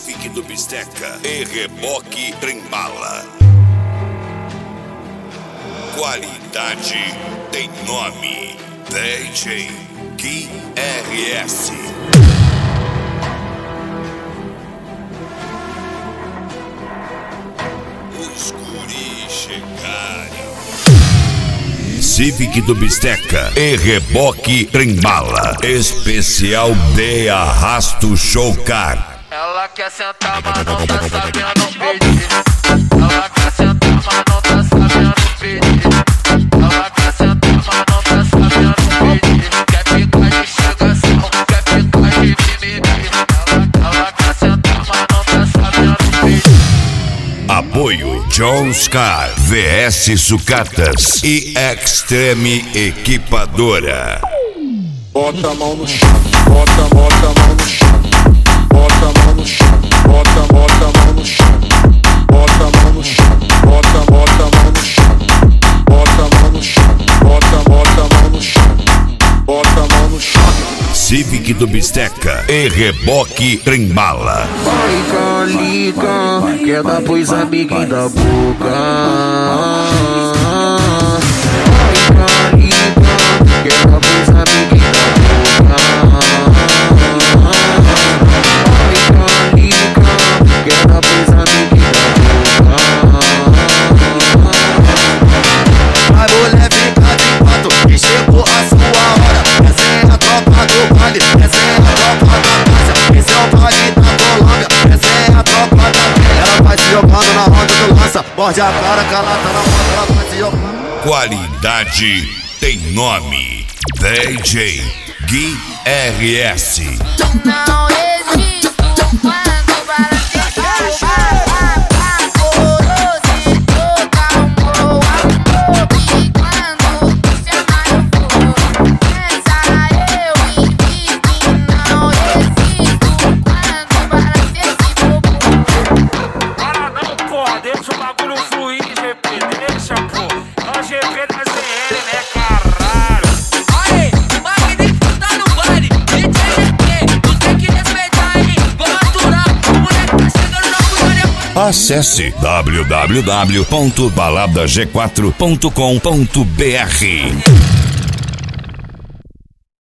Civic do Bisteca e reboque Trem-Bala. Qualidade tem nome. DJ Gui RS. Os guris chegarem. Civic do Bisteca e reboque Trem-Bala. Especial de Arrasto Showcar. Ela quer sentar, mas não tá sabendo pedir. Ela quer sentar, mas não tá sabendo pedir. Ela quer sentar, mas não tá sabendo pedir. Quer ficar de chegação, quer ficar de mimimi. Ela quer sentar, mas não tá sabendo pedir. Apoio John Scar, VS Sucatas e Extreme Equipadora. Bota a mão no chão, bota a mão no chão, bota a mão no chão, bota a mão no chão, bota a mão no chão, bota a mão no chão, bota a mão no chão, bota a mão no chão, bota a mão no chão. Civic do Bisteca e reboque Trem-Bala. Vai calica, quer dar pros amiguinhos da boca. Vai calica, quer dar pros amiguinhos da boca. Vai calica, quer dar pros amiguinhos da boca. A mulher fica de quatro e chegou a sua hora. Essa é a tropa do baile, essa é a tropa da casa. Esse é o baile da Colômbia, essa é a tropa da terra. Ela vai se jogando na roda do lança, morde a cara que ela tá na roda, ela vai se jogando. Qualidade tem nome. DJ Gui RS. Não existe quando para ficar amoroso e calmou a boca. E quando chamar eu vou, pensa eu invisto. Não existo quando para ser esse bobo. Para não, porra, deixa o bagulho fluir, GP, deixa, pô. É o GP da ZL, né, caralho? Aê, o Magnífico tá no baile, DJ GP, tu tem que respeitar, hein? Vamos aturar, o moleque tá chegando na mulher. Acesse www.baladag4.com.br.